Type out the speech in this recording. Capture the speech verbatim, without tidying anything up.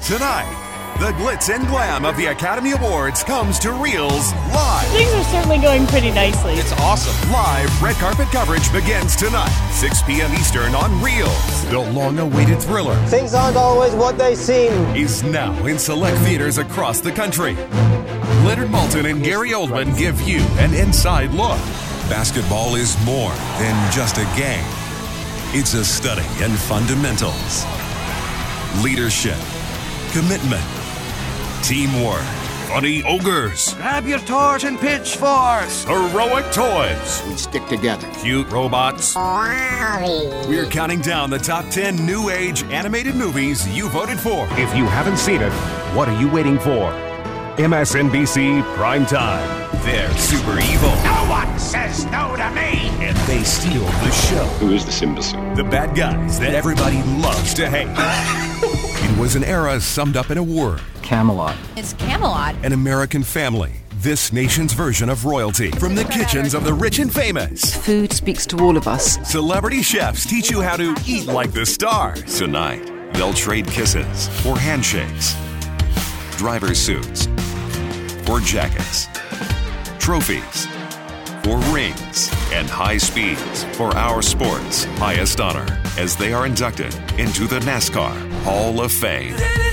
Tonight, the glitz and glam of the Academy Awards comes to Reels live. Things are certainly going pretty nicely. It's awesome. Live red carpet coverage begins tonight, six p.m. Eastern on Reels. The long-awaited thriller Things aren't always what they seem. is now in select theaters across the country. Leonard Maltin and Gary Oldman give you an inside look. Basketball is more than just a game. It's a study in fundamentals, leadership, commitment, teamwork, funny ogres, Grab your torch and pitchforks. heroic toys, We stick together. cute robots. We're counting down the top ten new age animated movies you voted for. If you haven't seen it, what are you waiting for? M S N B C Primetime. They're super evil, No one says no to me. and they steal the show. Who is this imbecile? The bad guys that everybody loves to hate. It was an era summed up in a word. Camelot. It's Camelot. An American family. This nation's version of royalty. From the kitchens of the rich and famous. Food speaks to all of us. Celebrity chefs teach you how to eat like the stars. Tonight, they'll trade kisses for handshakes, driver's suits for jackets, trophies for rings, and high speeds for our sport's highest honor as they are inducted into the NASCAR Hall of Fame.